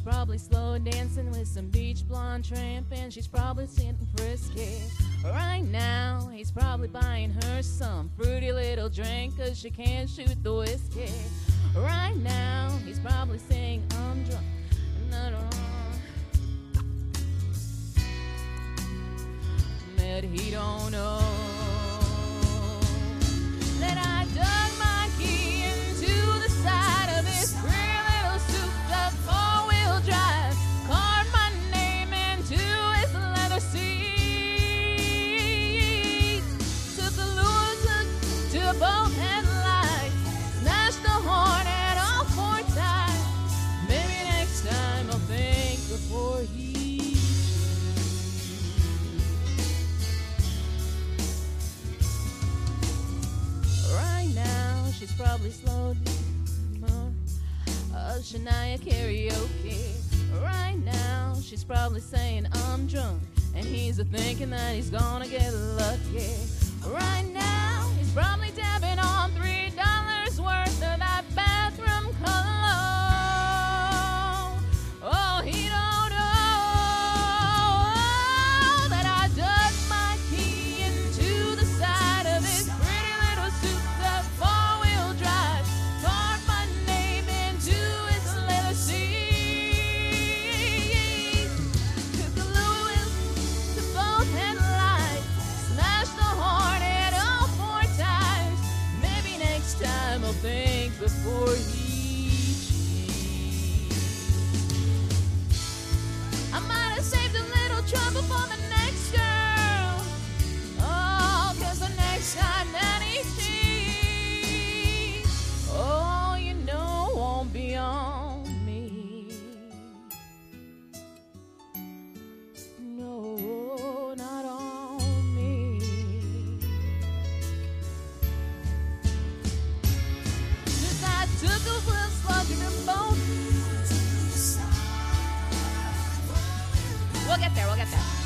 He's probably slow dancing with some beach blonde tramp, and she's probably sitting frisky. Right now, he's probably buying her some fruity little drink, 'cause she can't shoot the whiskey. Right now, he's probably saying, I'm drunk. That he don't know that I dug my key into the side of this pretty little souped-up four-wheel drive, carved my name into his leather seat, took a loser to both headlights, smashed the horn at all four times. Maybe next time I'll think before he. She's probably slowed down Shania karaoke. Right now, she's probably saying I'm drunk, and he's a-thinking that he's gonna get lucky. Right now, he's probably dabbing on $3 worth of that bathroom cologne. Oh, he don't know that I dug my key into the side of this pretty little souped-up four-wheel drive, carved my name into his leather seat, took a Lewis to both headlights, smashed the horn at all four times. Maybe next time I'll think before he cheats. I might have saved a little trouble for the next girl. Oh, 'cause the next time that he cheats, oh, you know, won't be on me. No, not on me. 'Cause I took a real slug to both. We'll get there, we'll get there.